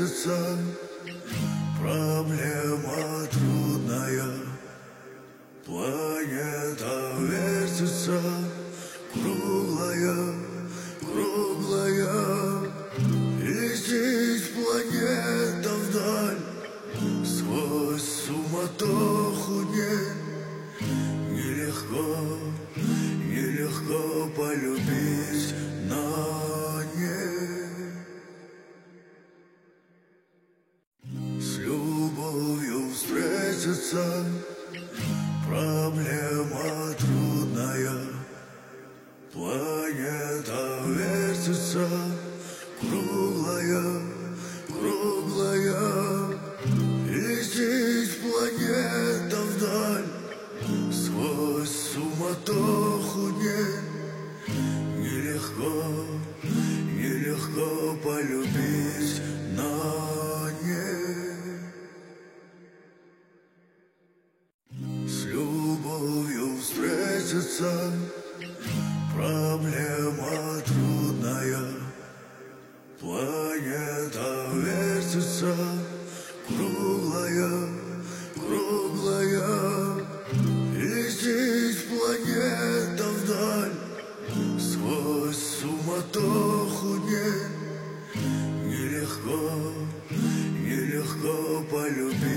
встретиться. Проблема трудная, планета вертится, круглая, круглая. Летит планета вдаль, сквозь суматоху дней. Нелегко, нелегко полюбить на ней. С любовью встретиться, проблема трудная, планета вертится, круглая, круглая. Летит планета вдаль, сквозь суматоху дней. Нелегко, нелегко полюбить на ней. С любовью встретиться, проблема трудная, планета вертится, круглая, круглая. Летит планета вдаль, сквозь суматоху дней. Нелегко, нелегко полюбить.